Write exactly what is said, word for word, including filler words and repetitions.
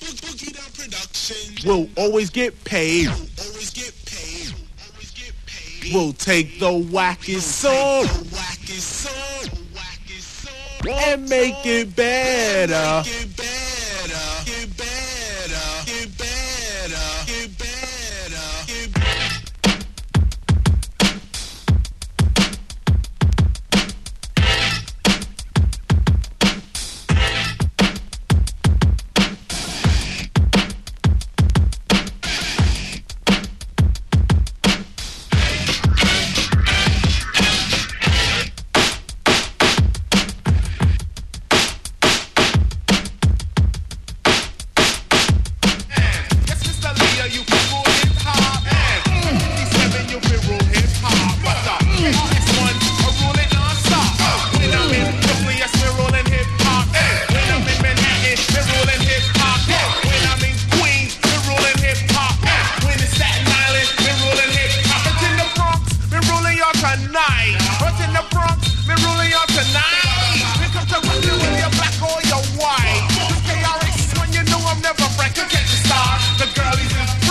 Boogie Down Productions We'll always get paid. always get paid. Always get paid. We'll take the wackest song The wackest song. The wackest song. and make it better. Get better. Get better. Get better. Get better. Get better. Yes, Mister Leader, you can rule hip hop. And fifty-seven, you can rule hip hop. But the X one, I rule it non-stop. When I'm in Brooklyn, yes, we're rolling hip hop. When I'm in Manhattan, we're rolling hip hop. When I'm in Queens, we're rolling hip hop. When in Staten Island, we're rolling hip hop. But in the Bronx, we're rolling y'all tonight. But in the Bronx, we're rolling y'all tonight. Here comes the rockin' whether you're black or you're white. K R X is when you know I'm never frank. You catch the star, the girlies is